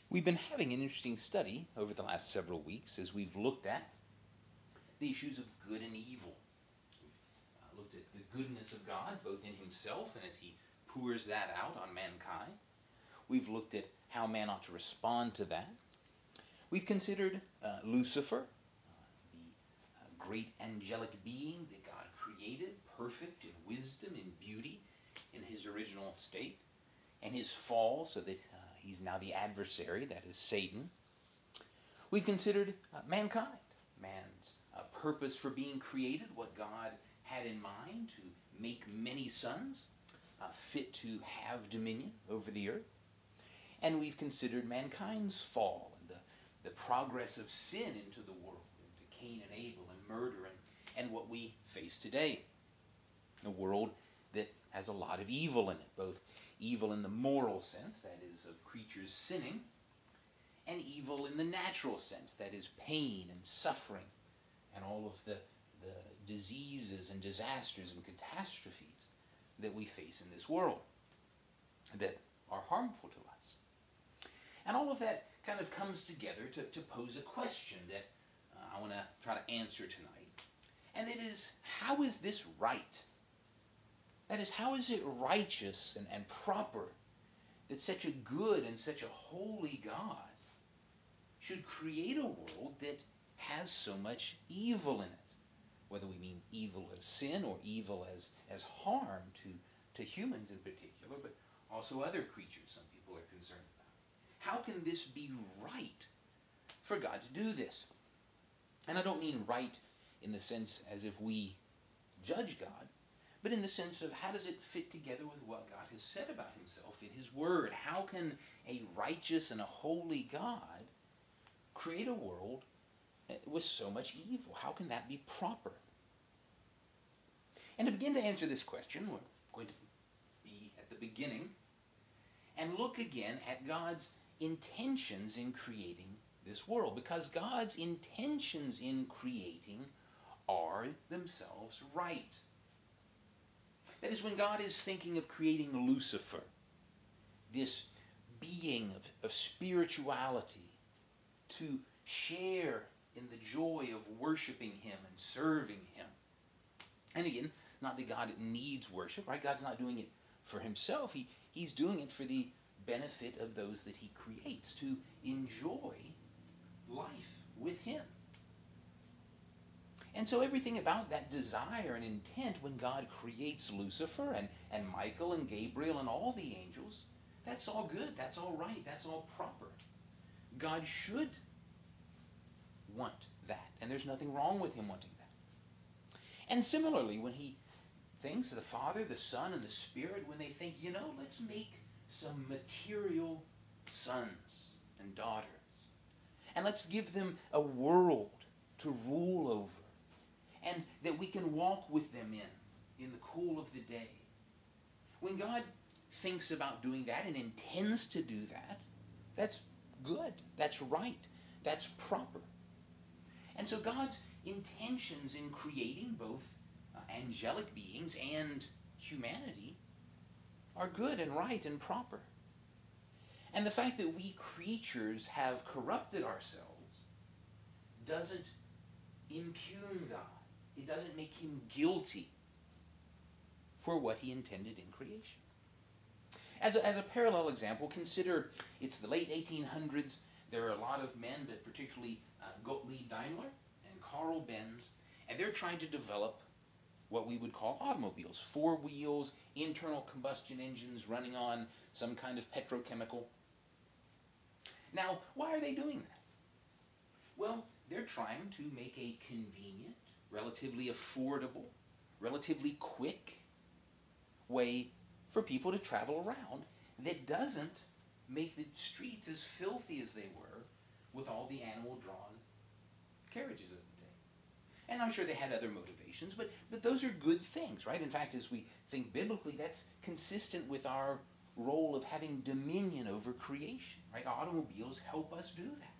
We've been having an interesting study over the last several weeks as we've looked at the issues of good and evil. We've looked at the goodness of God, both in himself and as he pours that out on mankind. We've looked at how man ought to respond to that. We've considered Lucifer, the great angelic being that God created, perfect in wisdom and beauty in his original state, and his fall so that he's now the adversary, that is Satan. We've considered mankind, man's purpose for being created, what God had in mind to make many sons, fit to have dominion over the earth. And we've considered mankind's fall and the progress of sin into the world, into Cain and Abel and murder and what we face today. A world that has a lot of evil in it, both evil in the moral sense, that is, of creatures sinning, and evil in the natural sense, that is, pain and suffering, and all of the diseases and disasters and catastrophes that we face in this world that are harmful to us. And all of that kind of comes together to pose a question that I want to try to answer tonight. And it is, how is this right? That is, how is it righteous and proper that such a good and such a holy God should create a world that has so much evil in it? Whether we mean evil as sin or evil as harm to humans in particular, but also other creatures some people are concerned about. How can this be right for God to do this? And I don't mean right in the sense as if we judge God, but in the sense of how does it fit together with what God has said about himself in his word? How can a righteous and a holy God create a world with so much evil? How can that be proper? And to begin to answer this question, we're going to be at the beginning and look again at God's intentions in creating this world, because God's intentions in creating are themselves right. That is, when God is thinking of creating Lucifer, this being of spirituality, to share in the joy of worshiping him and serving him. And again, not that God needs worship, right? God's not doing it for himself. He's doing it for the benefit of those that he creates, to enjoy life with him. And so everything about that desire and intent when God creates Lucifer and Michael and Gabriel and all the angels, that's all good, that's all right, that's all proper. God should want that, and there's nothing wrong with him wanting that. And similarly, when he thinks, the Father, the Son, and the Spirit, when they think, let's make some material sons and daughters, and let's give them a world to rule over, and that we can walk with them in the cool of the day. When God thinks about doing that and intends to do that, that's good, that's right, that's proper. And so God's intentions in creating both angelic beings and humanity are good and right and proper. And the fact that we creatures have corrupted ourselves doesn't impugn God. It doesn't make him guilty for what he intended in creation. As a parallel example, consider it's the late 1800s. There are a lot of men, but particularly Gottlieb Daimler and Carl Benz, and they're trying to develop what we would call automobiles. 4 wheels, internal combustion engines running on some kind of petrochemical. Now, why are they doing that? Well, they're trying to make a convenient, relatively affordable, relatively quick way for people to travel around that doesn't make the streets as filthy as they were with all the animal-drawn carriages of the day. And I'm sure they had other motivations, but those are good things, right? In fact, as we think biblically, that's consistent with our role of having dominion over creation, right? Automobiles help us do that.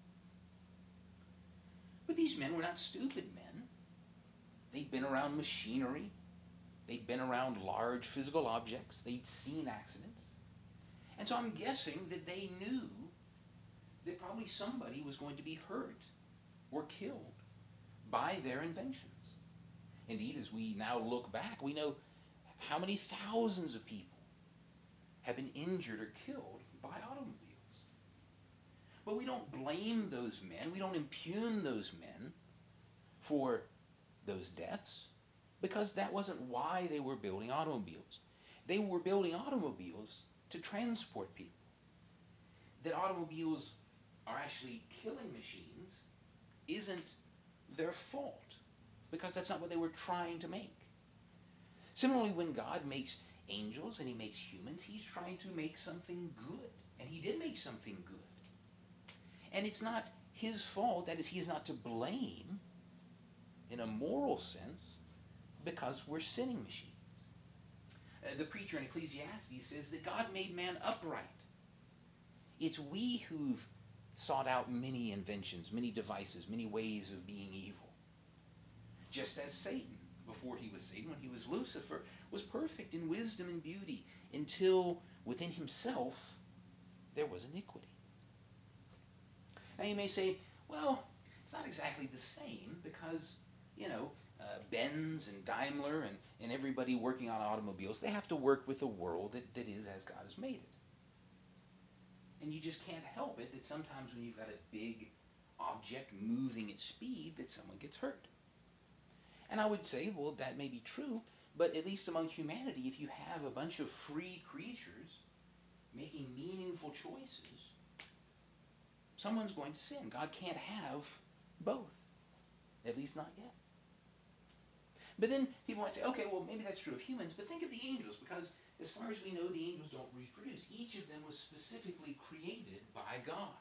But these men were not stupid men. They'd been around machinery. They'd been around large physical objects. They'd seen accidents. And so I'm guessing that they knew that probably somebody was going to be hurt or killed by their inventions. Indeed, as we now look back, we know how many thousands of people have been injured or killed by automobiles. But we don't blame those men, we don't impugn those men for those deaths, because that wasn't why they were building automobiles. They were building automobiles to transport people. That automobiles are actually killing machines isn't their fault, because that's not what they were trying to make. Similarly, when God makes angels and he makes humans, he's trying to make something good. And he did make something good. And it's not his fault, that is, he is not to blame in a moral sense, because we're sinning machines. The preacher in Ecclesiastes says that God made man upright. It's we who've sought out many inventions, many devices, many ways of being evil. Just as Satan, before he was Satan, when he was Lucifer, was perfect in wisdom and beauty, until within himself there was iniquity. Now you may say, well, it's not exactly the same, because, Benz and Daimler and everybody working on automobiles, they have to work with a world that is as God has made it. And you just can't help it that sometimes when you've got a big object moving at speed, that someone gets hurt. And I would say, well, that may be true, but at least among humanity, if you have a bunch of free creatures making meaningful choices, someone's going to sin. God can't have both, at least not yet. But then people might say, okay, well, maybe that's true of humans, but think of the angels, because as far as we know, the angels don't reproduce. Each of them was specifically created by God.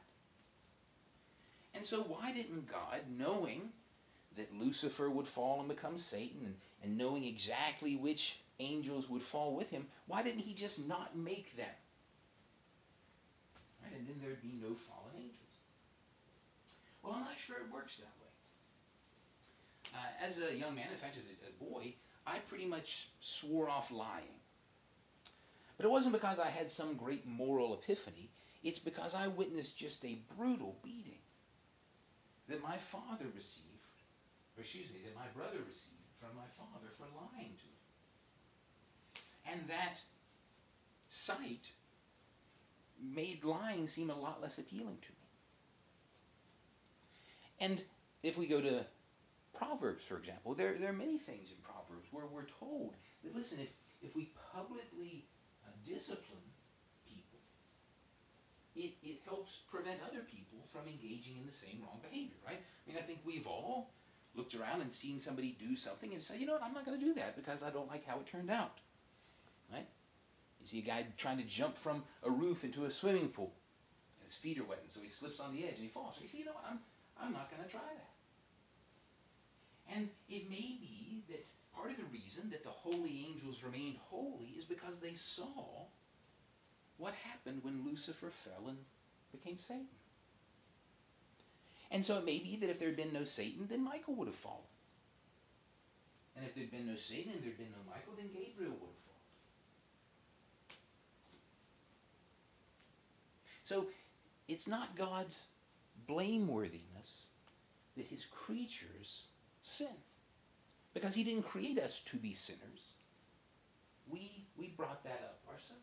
And so why didn't God, knowing that Lucifer would fall and become Satan, and knowing exactly which angels would fall with him, why didn't he just not make them? Right? And then there'd be no fallen angels. Well, I'm not sure it works that way. As a young man, in fact, as a boy, I pretty much swore off lying. But it wasn't because I had some great moral epiphany. It's because I witnessed just a brutal beating that my father received, that my brother received from my father for lying to him. And that sight made lying seem a lot less appealing to me. And if we go to Proverbs, for example, there are many things in Proverbs where we're told that, listen, if we publicly discipline people, it helps prevent other people from engaging in the same wrong behavior, right? I mean, I think we've all looked around and seen somebody do something and said, you know what, I'm not going to do that because I don't like how it turned out, right? You see a guy trying to jump from a roof into a swimming pool. His feet are wet, and so he slips on the edge and he falls. So you see, you know what, I'm not going to try that. And it may be that part of the reason that the holy angels remained holy is because they saw what happened when Lucifer fell and became Satan. And so it may be that if there had been no Satan, then Michael would have fallen. And if there had been no Satan and there had been no Michael, then Gabriel would have fallen. So it's not God's blameworthiness that his creatures sin, because he didn't create us to be sinners. We brought that up ourselves.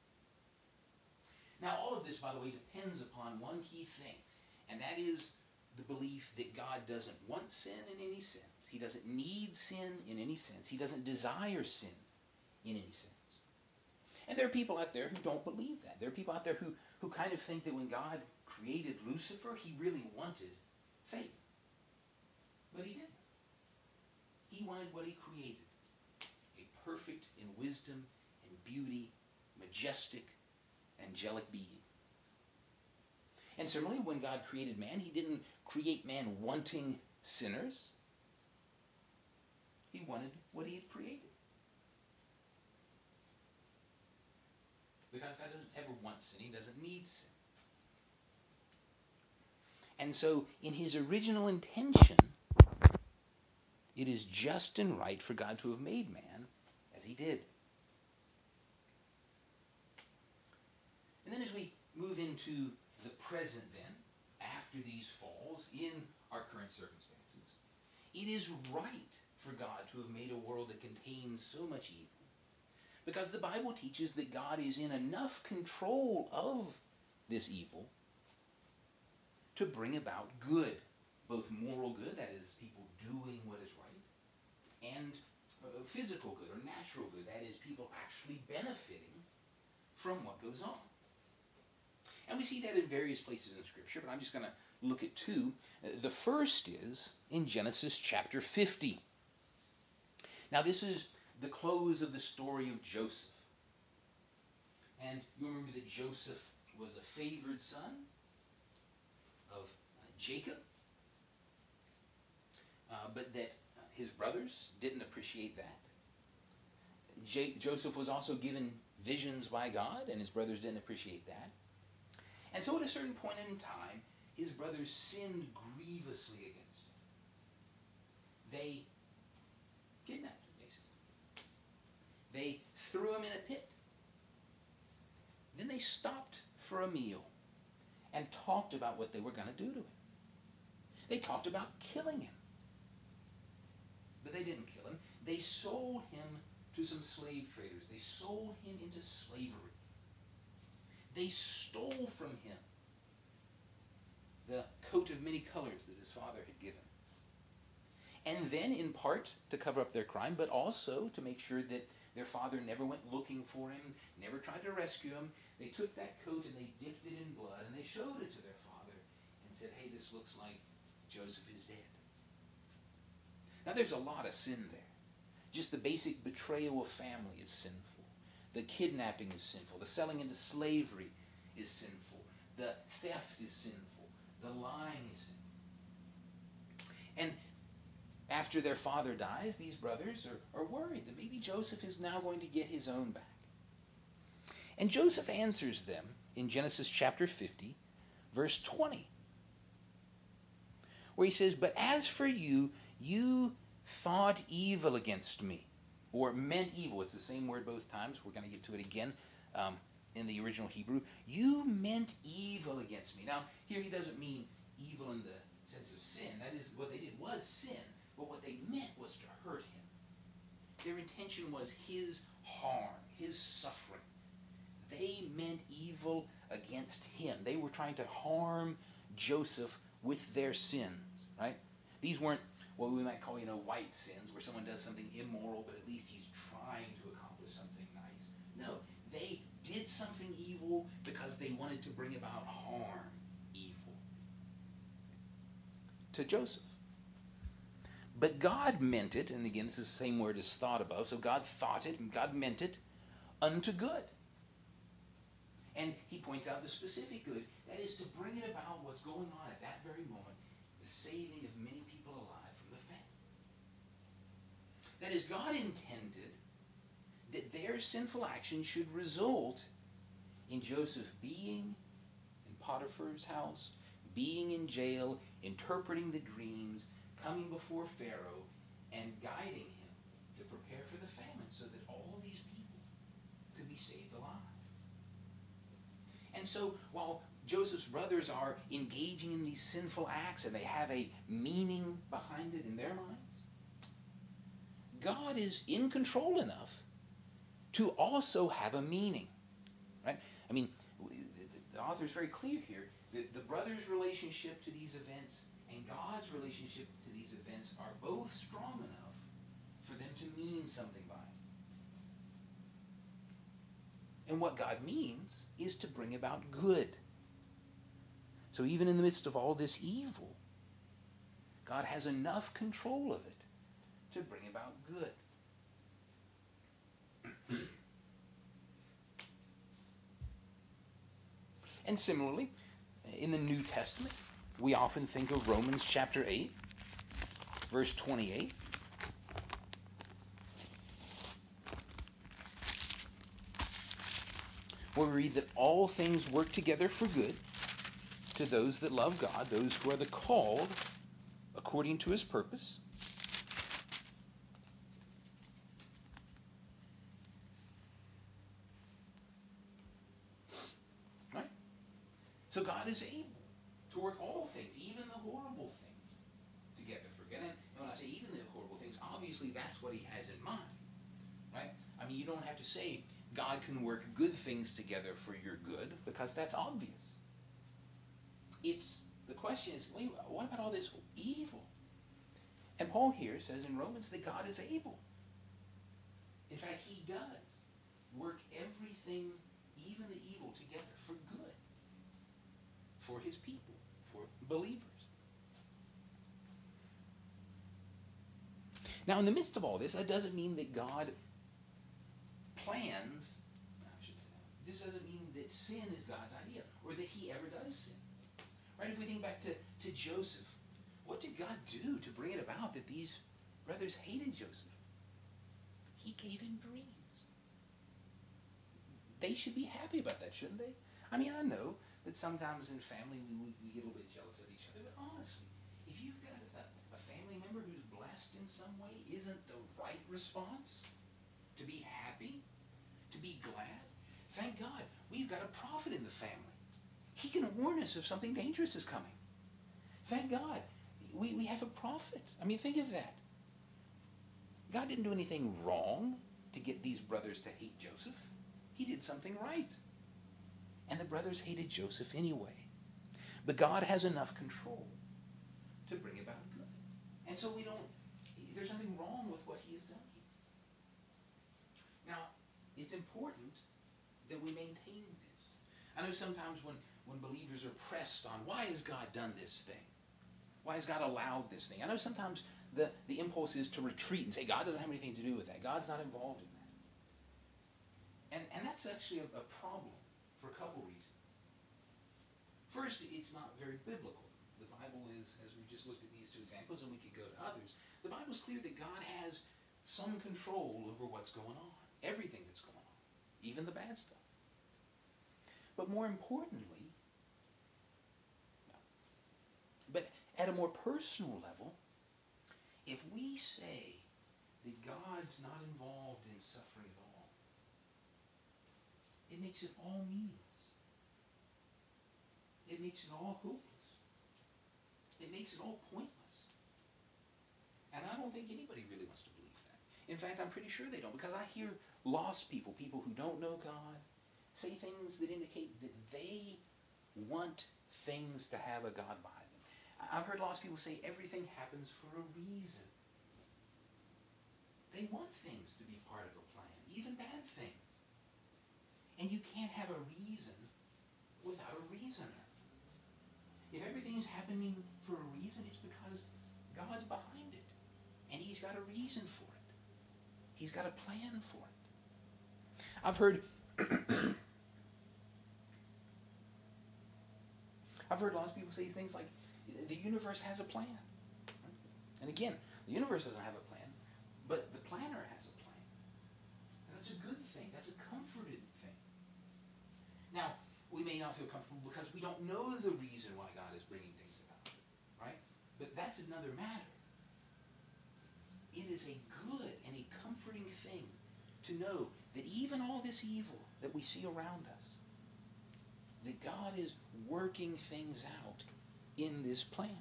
Now, all of this, by the way, depends upon one key thing, and that is the belief that God doesn't want sin in any sense. He doesn't need sin in any sense. He doesn't desire sin in any sense. And there are people out there who don't believe that. There are people out there who kind of think that when God created Lucifer, he really wanted Satan. But he didn't. He wanted what he created, a perfect in wisdom and beauty, majestic, angelic being. And similarly, when God created man, he didn't create man wanting sinners. He wanted what he had created. Because God doesn't ever want sin. He doesn't need sin. And so, in his original intention, it is just and right for God to have made man as he did. And then as we move into the present then, after these falls in our current circumstances, it is right for God to have made a world that contains so much evil. Because the Bible teaches that God is in enough control of this evil to bring about good, both moral good, that is, people doing what is right, and physical good or natural good, that is, people actually benefiting from what goes on. And we see that in various places in Scripture, but I'm just going to look at two. The first is in Genesis chapter 50. Now, this is the close of the story of Joseph. And you remember that Joseph was the favored son of Jacob, but that his brothers didn't appreciate that. Joseph was also given visions by God, and his brothers didn't appreciate that. And so at a certain point in time, his brothers sinned grievously against him. They kidnapped him, basically. They threw him in a pit. Then they stopped for a meal and talked about what they were going to do to him. They talked about killing him. But they didn't kill him. They sold him to some slave traders. They sold him into slavery. They stole from him the coat of many colors that his father had given. And then, in part, to cover up their crime, but also to make sure that their father never went looking for him, never tried to rescue him, they took that coat and they dipped it in blood and they showed it to their father and said, hey, this looks like Joseph is dead. Now, there's a lot of sin there. Just the basic betrayal of family is sinful. The kidnapping is sinful. The selling into slavery is sinful. The theft is sinful. The lying is sinful. And after their father dies, these brothers are worried that maybe Joseph is now going to get his own back. And Joseph answers them in Genesis chapter 50, verse 20, where he says, but as for you, you thought evil against me, or meant evil. It's the same word both times. We're going to get to it again in the original Hebrew. You meant evil against me. Now, here he doesn't mean evil in the sense of sin. That is, what they did was sin. But what they meant was to hurt him. Their intention was his harm, his suffering. They meant evil against him. They were trying to harm Joseph with their sins, right? These weren't what we might call, white sins, where someone does something immoral, but at least he's trying to accomplish something nice. No, they did something evil because they wanted to bring about harm, evil, to Joseph. But God meant it, and again, this is the same word as thought above, so God thought it, and God meant it unto good. And he points out the specific good, that is to bring it about what's going on at that very moment, the saving of many people alive from the famine. That is, God intended that their sinful action should result in Joseph being in Potiphar's house, being in jail, interpreting the dreams, coming before Pharaoh, and guiding him to prepare for the famine so that all these people could be saved alive. And so while Joseph's brothers are engaging in these sinful acts and they have a meaning behind it in their minds, God is in control enough to also have a meaning, right? I mean, the author is very clear here that the brothers' relationship to these events and God's relationship to these events are both strong enough for them to mean something by it. And what God means is to bring about good. So even in the midst of all this evil, God has enough control of it to bring about good. And similarly, in the New Testament, we often think of Romans chapter 8, verse 28. Where we read that all things work together for good to those that love God, those who are the called according to his purpose. Right? So God is able to work all things, even the horrible things, together for good. And when I say even the horrible things, obviously that's what he has in mind, right? I mean, you don't have to say God can work good things together for your good, because that's obvious. The question is, wait, what about all this evil? And Paul here says in Romans that God is able. In fact, he does work everything, even the evil, together for good, for his people, for believers. Now, in the midst of all this, that doesn't mean that God plans, this doesn't mean that sin is God's idea, or that he ever does sin. Right? If we think back to Joseph, what did God do to bring it about that these brothers hated Joseph? He gave him dreams. They should be happy about that, shouldn't they? I mean, I know that sometimes in family we get a little bit jealous of each other, but honestly, if you've got a family member who's blessed in some way, isn't the right response to be happy, to be glad? Thank God we've got a prophet in the family. He can warn us if something dangerous is coming. Thank God we have a prophet. I mean, think of that. God didn't do anything wrong to get these brothers to hate Joseph. He did something right. And the brothers hated Joseph anyway. But God has enough control to bring about good. And so there's nothing wrong with what he has done here. Now, it's important that we maintain this. I know sometimes when believers are pressed on, why has God done this thing? Why has God allowed this thing? I know sometimes the impulse is to retreat and say, God doesn't have anything to do with that. God's not involved in that. And that's actually a problem for a couple reasons. First, it's not very biblical. The Bible is, as we just looked at these two examples, and we could go to others, the Bible's clear that God has some control over what's going on, everything that's going on, even the bad stuff. But more importantly, but at a more personal level, if we say that God's not involved in suffering at all, it makes it all meaningless. It makes it all hopeless. It makes it all pointless. And I don't think anybody really wants to believe that. In fact, I'm pretty sure they don't, because I hear lost people who don't know God, say things that indicate that they want things to have a God behind them. I've heard lost people say everything happens for a reason. They want things to be part of a plan, even bad things. And you can't have a reason without a reasoner. If everything is happening for a reason, it's because God's behind it. And he's got a reason for it. He's got a plan for it. I've heard lots of people say things like, the universe has a plan. And again, the universe doesn't have a plan, but the planner has a plan. And that's a good thing. That's a comforting thing. Now, we may not feel comfortable because we don't know the reason why God is bringing things about, right? But that's another matter. It is a good and a comforting thing to know that even all this evil that we see around us, that God is working things out in this plan.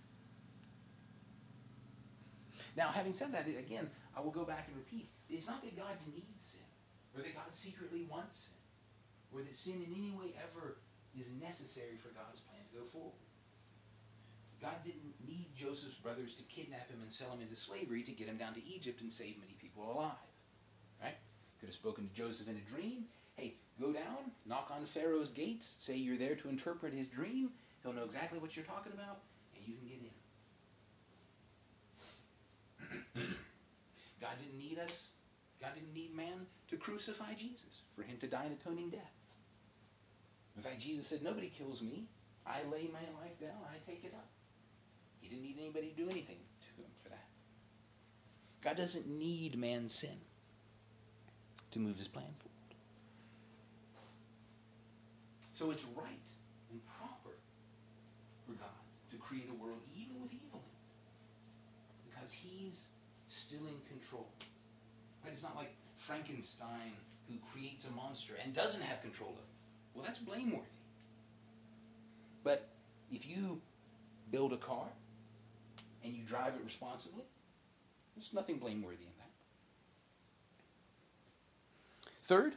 Now, having said that, again, I will go back and repeat. It's not that God needs sin, or that God secretly wants sin, or that sin in any way ever is necessary for God's plan to go forward. God didn't need Joseph's brothers to kidnap him and sell him into slavery to get him down to Egypt and save many people alive. Right? Could have spoken to Joseph in a dream. Hey, go down, knock on Pharaoh's gates, say you're there to interpret his dream. He'll know exactly what you're talking about, and you can get in. God didn't need us. God didn't need man to crucify Jesus, for him to die an atoning death. In fact, Jesus said, nobody kills me. I lay my life down, I take it up. He didn't need anybody to do anything to him for that. God doesn't need man's sin to move his plan forward. So it's right and proper for God to create a world even with evil in it, because he's still in control. Right? It's not like Frankenstein who creates a monster and doesn't have control of it. Well, that's blameworthy. But If you build a car and you drive it responsibly, there's nothing blameworthy in that. Third,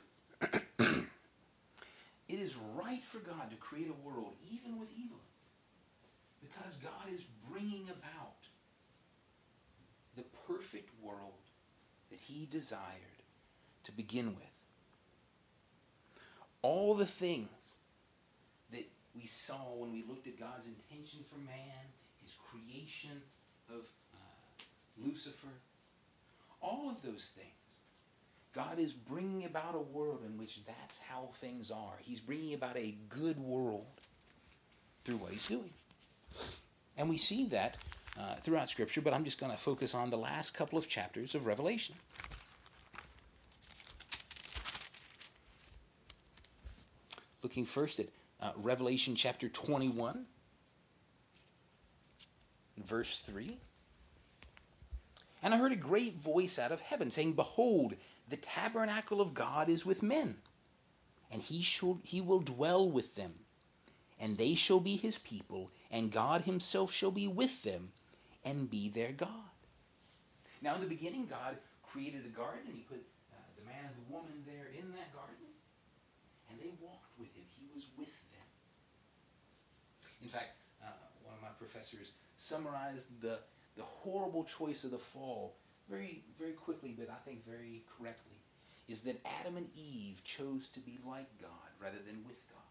it is right for God to create a world even with evil, because God is bringing about the perfect world that he desired to begin with. All the things that we saw when we looked at God's intention for man, his creation of Lucifer, all of those things, God is bringing about a world in which that's how things are. He's bringing about a good world through what he's doing. And we see that throughout Scripture, but I'm just going to focus on the last couple of chapters of Revelation. Looking first at Revelation chapter 21, verse 3. And I heard a great voice out of heaven saying, Behold, the tabernacle of God is with men, and he will dwell with them, and they shall be his people, and God himself shall be with them, and be their God. Now in the beginning, God created a garden. He put the man and the woman there in that garden, and they walked with him. He was with them. In fact, one of my professors summarized the horrible choice of the fall very, very quickly, but I think very correctly, is that Adam and Eve chose to be like God rather than with God.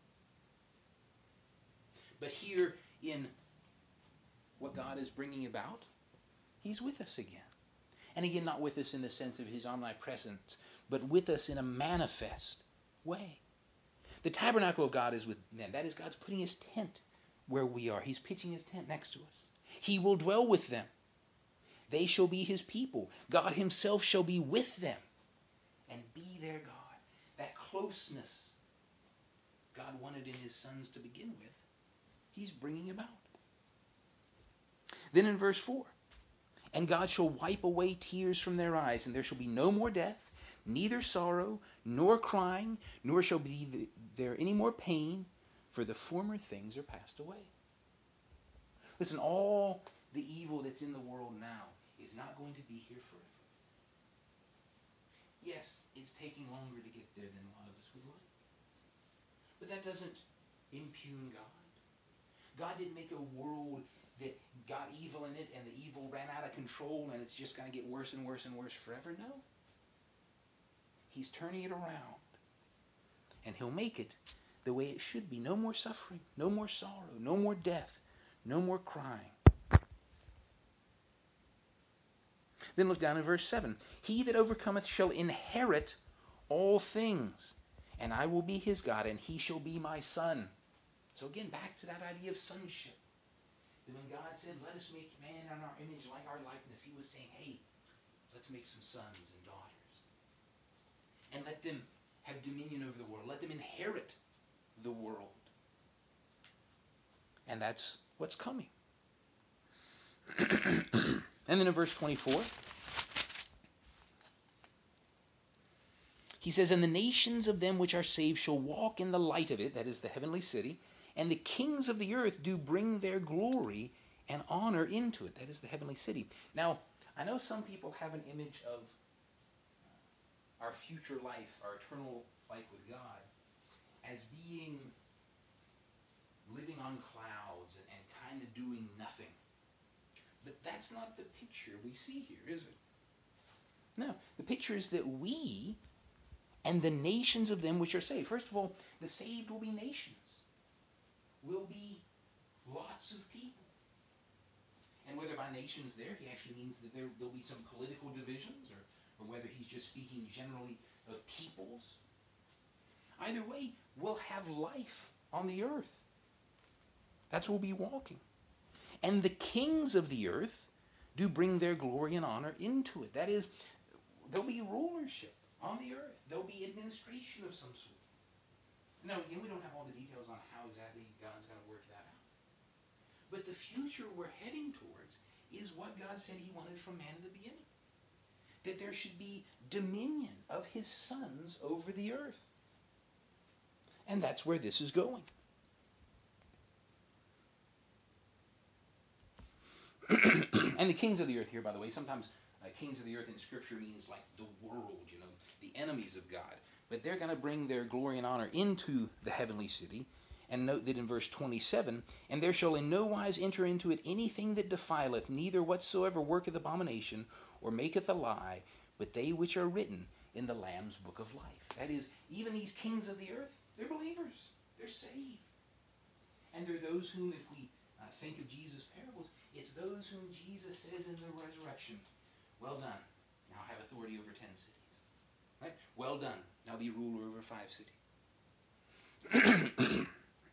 But here in what God is bringing about, he's with us again. And again, not with us in the sense of his omnipresence, but with us in a manifest way. The tabernacle of God is with men. That is, God's putting his tent where we are. He's pitching his tent next to us. He will dwell with them. They shall be his people. God himself shall be with them and be their God. That closeness God wanted in his sons to begin with, he's bringing about. Then in verse 4, and God shall wipe away tears from their eyes, and there shall be no more death, neither sorrow, nor crying, nor shall be there any more pain, for the former things are passed away. Listen, all the evil that's in the world now is not going to be here forever. Yes, it's taking longer to get there than a lot of us would like. But that doesn't impugn God. God didn't make a world that got evil in it and the evil ran out of control and it's just going to get worse and worse and worse forever. No. He's turning it around. And he'll make it the way it should be. No more suffering, no more sorrow, no more death, no more crying. Then look down in verse 7. He that overcometh shall inherit all things, and I will be his God, and he shall be my son. So again, back to that idea of sonship. And when God said, let us make man in our image like our likeness, he was saying, hey, let's make some sons and daughters. And let them have dominion over the world. Let them inherit the world. And that's what's coming. And then in verse 24, he says, and the nations of them which are saved shall walk in the light of it, that is the heavenly city, and the kings of the earth do bring their glory and honor into it, that is the heavenly city. Now, I know some people have an image of our future life, our eternal life with God, as being living on clouds and kind of doing nothing. But that's not the picture we see here, is it? No, the picture is that we and the nations of them which are saved. First of all, the saved will be nations. Will be lots of people. And whether by nations there, he actually means that there'll be some political divisions, or whether he's just speaking generally of peoples. Either way, we'll have life on the earth. That's where we'll be walking. And the kings of the earth do bring their glory and honor into it. That is, there'll be rulership on the earth. There'll be administration of some sort. Now, again, we don't have all the details on how exactly God's going to work that out. But the future we're heading towards is what God said he wanted from man in the beginning. That there should be dominion of his sons over the earth. And that's where this is going. And the kings of the earth here, by the way, sometimes kings of the earth in Scripture means like the world, the enemies of God. But they're going to bring their glory and honor into the heavenly city. And note that in verse 27, and there shall in no wise enter into it anything that defileth, neither whatsoever worketh abomination, or maketh a lie, but they which are written in the Lamb's book of life. That is, even these kings of the earth, they're believers. They're saved. And they're those whom, if we think of Jesus' parables, it's those whom Jesus says in the resurrection, well done, now have authority over 10 cities. Right? Well done, now be ruler over 5 cities.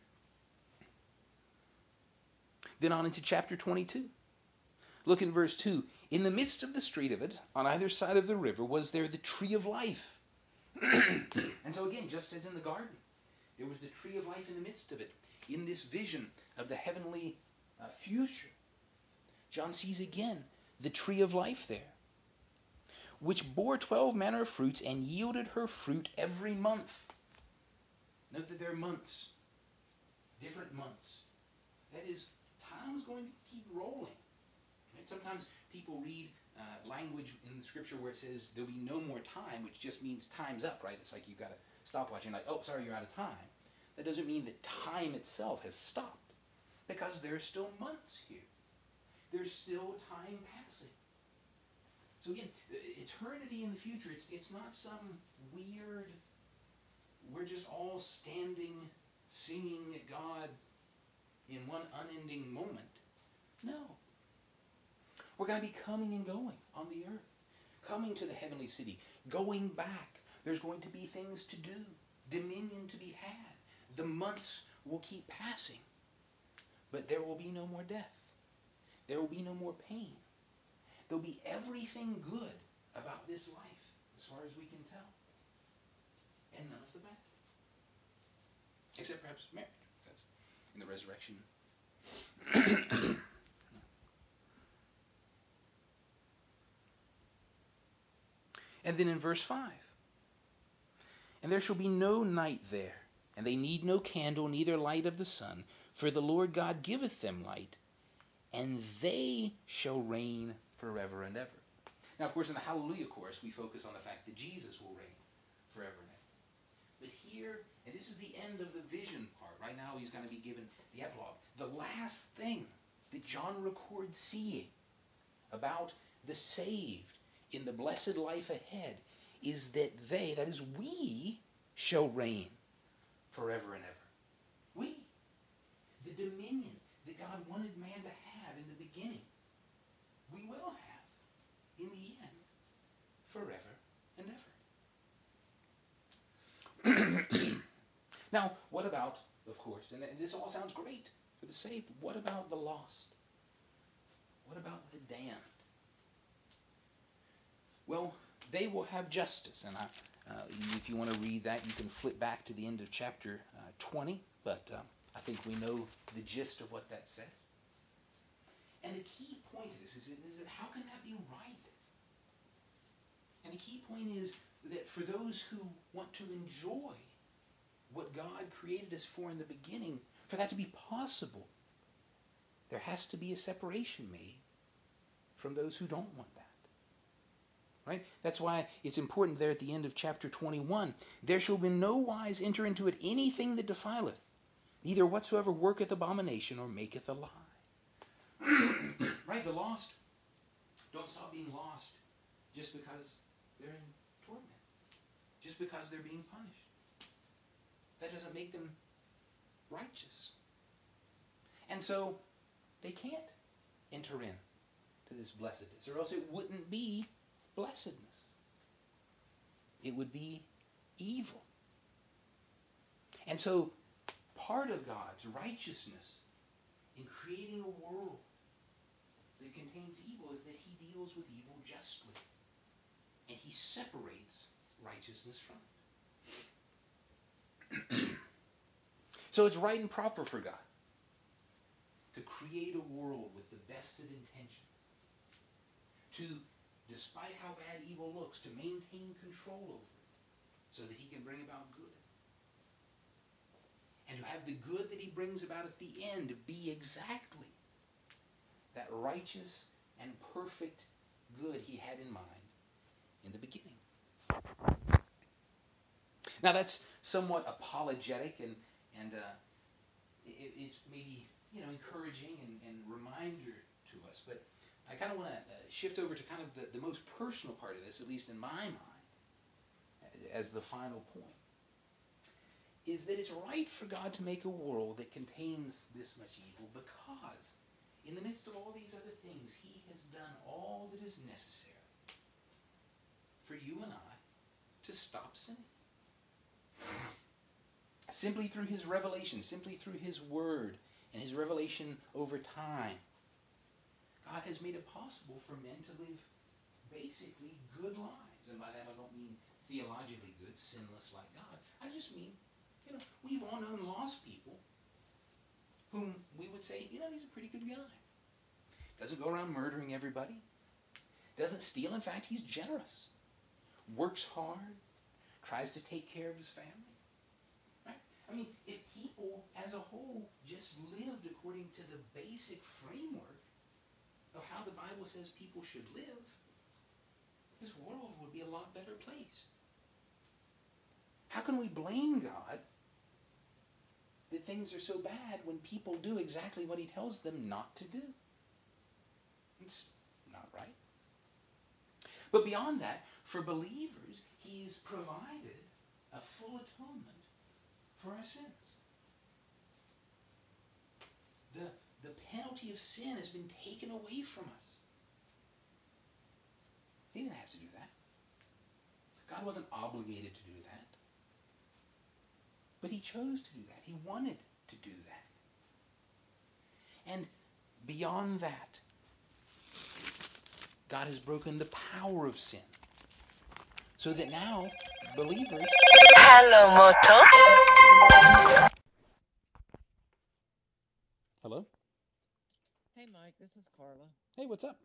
Then on into chapter 22. Look in verse 2. In the midst of the street of it, on either side of the river, was there the tree of life. And so again, just as in the garden, there was the tree of life in the midst of it. In this vision of the heavenly future, John sees again the tree of life there, which bore 12 manner of fruits, and yielded her fruit every month. Note that there are months, different months. That is, time is going to keep rolling. Right? Sometimes people read language in the Scripture where it says there'll be no more time, which just means time's up, right? It's like you've got a stopwatch and like, oh, sorry, you're out of time. That doesn't mean that time itself has stopped, because there are still months here. There's still time passing. So again, eternity in the future, it's not some weird, we're just all standing, singing at God in one unending moment. No. We're going to be coming and going on the earth, coming to the heavenly city, going back. There's going to be things to do, dominion to be had. The months will keep passing, but there will be no more death. There will be no more pain. There'll be everything good about this life, as far as we can tell, and none of the bad. Except perhaps marriage, because in the resurrection. And then in verse 5, and there shall be no night there, and they need no candle, neither light of the sun, for the Lord God giveth them light, and they shall reign forever and ever. Now, of course, in the Hallelujah chorus, we focus on the fact that Jesus will reign forever and ever. But here, and this is the end of the vision part. Right now, he's going to be given the epilogue. The last thing that John records seeing about the saved in the blessed life ahead is that they, that is we, shall reign forever and ever. We. The dominion that God wanted man to have in the beginning, we will have in the end forever and ever. Now, what about, of course, and this all sounds great for the saved, what about the lost? What about the damned? Well, they will have justice, and if you want to read that, you can flip back to the end of chapter 20, but I think we know the gist of what that says. And the key point of this is that how can that be right? And the key point is that for those who want to enjoy what God created us for in the beginning, for that to be possible, there has to be a separation made from those who don't want that. Right? That's why it's important there at the end of chapter 21. There shall be no wise enter into it anything that defileth, neither whatsoever worketh abomination or maketh a lie. Right? The lost don't stop being lost just because they're in torment, just because they're being punished. That doesn't make them righteous. And so they can't enter in to this blessedness, or else it wouldn't be blessedness. It would be evil. And so part of God's righteousness in creating a world that contains evil is that he deals with evil justly. And he separates righteousness from it. So it's right and proper for God to create a world with the best of intentions, to, despite how bad evil looks, to maintain control over it so that he can bring about good. And to have the good that he brings about at the end be exactly that righteous and perfect good he had in mind in the beginning. Now that's somewhat apologetic and it is maybe encouraging and reminder to us, but I kind of want to shift over to kind of the most personal part of this, at least in my mind, as the final point, is that it's right for God to make a world that contains this much evil because in the midst of all these other things, he has done all that is necessary for you and I to stop sinning. Simply through his revelation, simply through his word and his revelation over time, God has made it possible for men to live basically good lives. And by that I don't mean theologically good, sinless like God. I just mean, we've all known lost people whom we would say, he's a pretty good guy. Doesn't go around murdering everybody. Doesn't steal. In fact, he's generous. Works hard. Tries to take care of his family. Right? I mean, if people as a whole just lived according to the basic framework of how the Bible says people should live, this world would be a lot better place. How can we blame God that things are so bad when people do exactly what he tells them not to do? It's not right. But beyond that, for believers, he's provided a full atonement for our sins. The penalty of sin has been taken away from us. He didn't have to do that. God wasn't obligated to do that. But he chose to do that. He wanted to do that. And beyond that, God has broken the power of sin. So that now, believers... Hello, Moto. Hello? Hey Mike, this is Carla. Hey, what's up?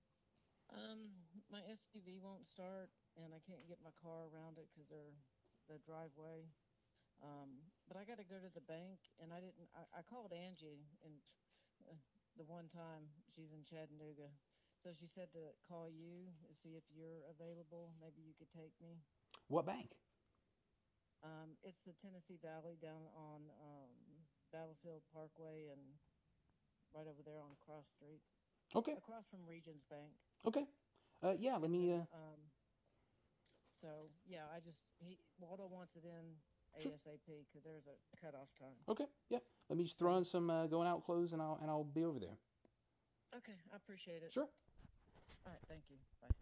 My SUV won't start, and I can't get my car around it because the driveway. But I got to go to the bank, and I called Angie, and uh, the one time she's in Chattanooga, so she said to call you to see if you're available. Maybe you could take me. What bank? It's the Tennessee Valley down on Battlefield Parkway and right over there on Cross Street, Okay. across from Regions Bank. Okay. Yeah, let And me... then, so yeah, Waldo wants it in Sure. ASAP because there's a cutoff time. Okay, yeah. Let me just throw on some going out clothes and I'll be over there. Okay, I appreciate it. Sure. All right, thank you. Bye.